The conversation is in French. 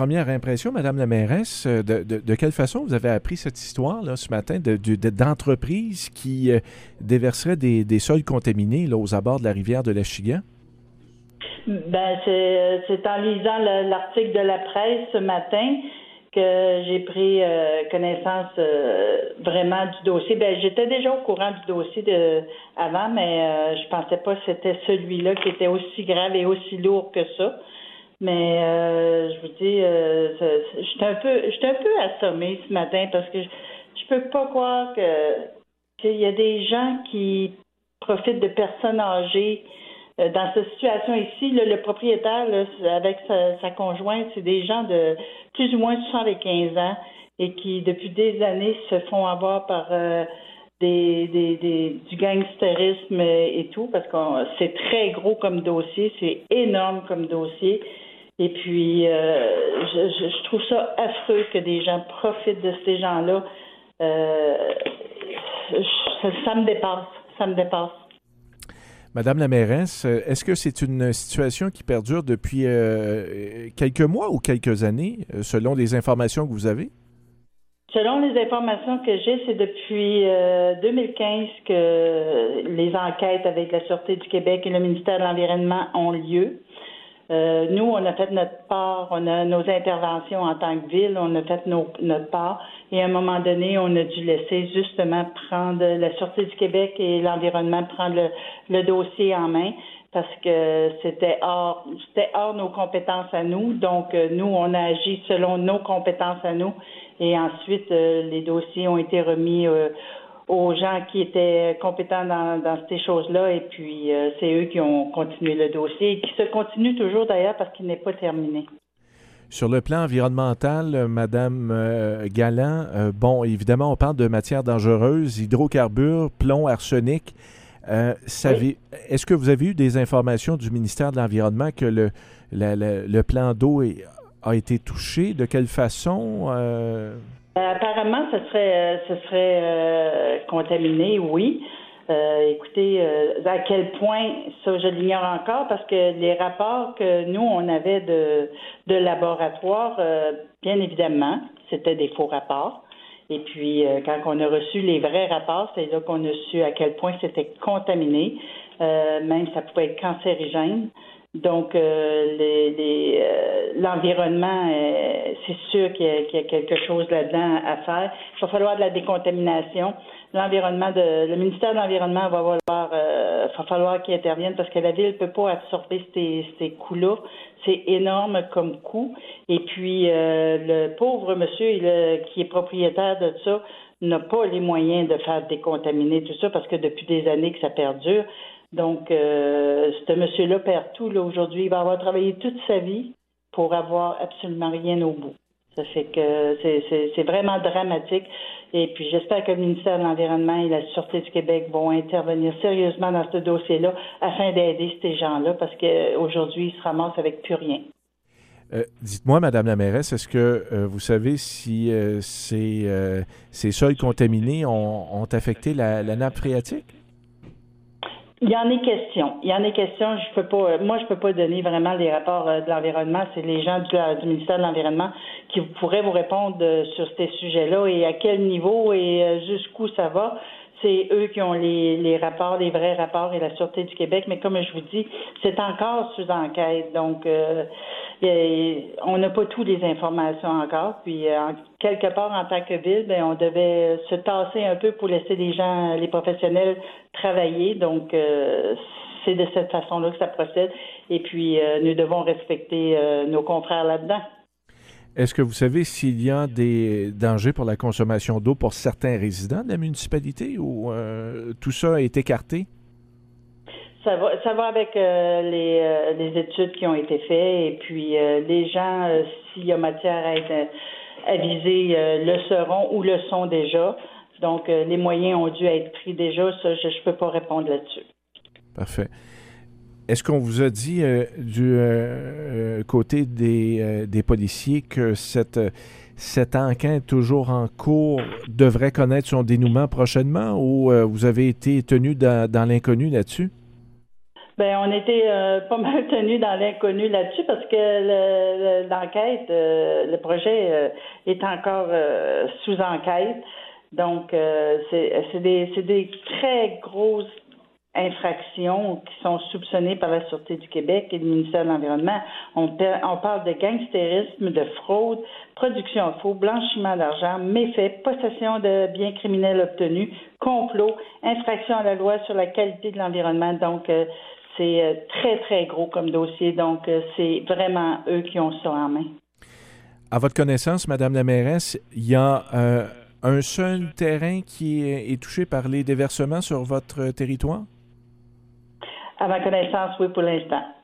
première impression, Madame la mairesse, de quelle façon vous avez appris cette histoire là, ce matin d'entreprises qui déverseraient des sols contaminés là, aux abords de la rivière de l'Achigan? Ben, c'est en lisant l'article de la presse ce matin que j'ai pris connaissance vraiment du dossier. Ben, j'étais déjà au courant du dossier avant, mais je pensais pas que c'était celui-là qui était aussi grave et aussi lourd que ça. Mais je vous dis, j'étais un peu assommée ce matin parce que je peux pas croire qu'il y a des gens qui profitent de personnes âgées. Dans cette situation ici, le propriétaire, là, avec sa conjointe, c'est des gens de plus ou moins 75 ans et qui, depuis des années, se font avoir par du gangstérisme et tout, parce que c'est très gros comme dossier, c'est énorme comme dossier. Et puis, je trouve ça affreux que des gens profitent de ces gens-là. Ça me dépasse. Madame la mairesse, est-ce que c'est une situation qui perdure depuis quelques mois ou quelques années, selon les informations que vous avez? Selon les informations que j'ai, c'est depuis 2015 que les enquêtes avec la Sûreté du Québec et le ministère de l'Environnement ont lieu. Nous, on a fait notre part, on a nos interventions en tant que ville, on a fait notre part. Et à un moment donné, on a dû laisser justement prendre la Sûreté du Québec et l'environnement prendre le dossier en main parce que c'était hors nos compétences à nous. Donc, nous, on a agi selon nos compétences à nous. Et ensuite, les dossiers ont été remis aux gens qui étaient compétents dans ces choses-là. Et puis, c'est eux qui ont continué le dossier et qui se continue toujours d'ailleurs parce qu'il n'est pas terminé. Sur le plan environnemental, Madame Galland, bon, évidemment, on parle de matières dangereuses, hydrocarbures, plomb, arsenic. Oui. Est-ce que vous avez eu des informations du ministère de l'Environnement que le plan d'eau a été touché? De quelle façon? Apparemment, ce serait contaminé, oui. Écoutez, à quel point, ça je l'ignore encore, parce que les rapports que nous, on avait de laboratoire, bien évidemment, c'était des faux rapports. Et puis, quand on a reçu les vrais rapports, c'est là qu'on a su à quel point c'était contaminé. Même ça pouvait être cancérigène. Donc, l'environnement, c'est sûr qu'il y a quelque chose là-dedans à faire. Il va falloir de la décontamination. Le ministère de l'Environnement va falloir qu'il intervienne parce que la ville ne peut pas absorber ces coûts-là. C'est énorme comme coût. Et puis, le pauvre monsieur qui est propriétaire de ça n'a pas les moyens de faire décontaminer tout ça parce que depuis des années que ça perdure. Donc, ce monsieur-là perd tout. Là, aujourd'hui, il va avoir travaillé toute sa vie pour avoir absolument rien au bout. Ça fait que c'est vraiment dramatique. Et puis, j'espère que le ministère de l'Environnement et la Sûreté du Québec vont intervenir sérieusement dans ce dossier-là afin d'aider ces gens-là parce qu'aujourd'hui, ils se ramassent avec plus rien. Dites-moi, Madame la mairesse, est-ce que vous savez si ces sols contaminés ont affecté la nappe phréatique? Il y en est question. Je peux pas donner vraiment les rapports de l'environnement. C'est les gens du ministère de l'Environnement qui pourraient vous répondre sur ces sujets-là et à quel niveau et jusqu'où ça va. C'est eux qui ont les rapports, les vrais rapports et la Sûreté du Québec. Mais comme je vous dis, c'est encore sous enquête. Donc, on n'a pas toutes les informations encore. Puis, quelque part, en tant que ville, on devait se tasser un peu pour laisser les gens, les professionnels travailler. Donc, c'est de cette façon-là que ça procède. Et puis, nous devons respecter nos confrères là-dedans. Est-ce que vous savez s'il y a des dangers pour la consommation d'eau pour certains résidents de la municipalité ou tout ça est écarté? Ça va avec les études qui ont été faites et puis les gens, s'il y a matière à être avisés, le seront ou le sont déjà. Donc, les moyens ont dû être pris déjà. Ça, je ne peux pas répondre là-dessus. Parfait. Est-ce qu'on vous a dit du côté des policiers que cette enquête toujours en cours devrait connaître son dénouement prochainement ou vous avez été tenu dans l'inconnu là-dessus? Ben, on était pas mal tenus dans l'inconnu là-dessus parce que l'enquête, le projet est encore sous enquête. Donc, c'est des très grosses infractions qui sont soupçonnées par la Sûreté du Québec et le ministère de l'Environnement. On parle de gangstérisme, de fraude, production de faux, blanchiment d'argent, méfaits, possession de biens criminels obtenus, complot, infraction à la loi sur la qualité de l'environnement. Donc, c'est très, très gros comme dossier. Donc, c'est vraiment eux qui ont ça en main. À votre connaissance, Madame la mairesse, il y a un seul terrain qui est touché par les déversements sur votre territoire? À ma connaissance, oui, pour l'instant.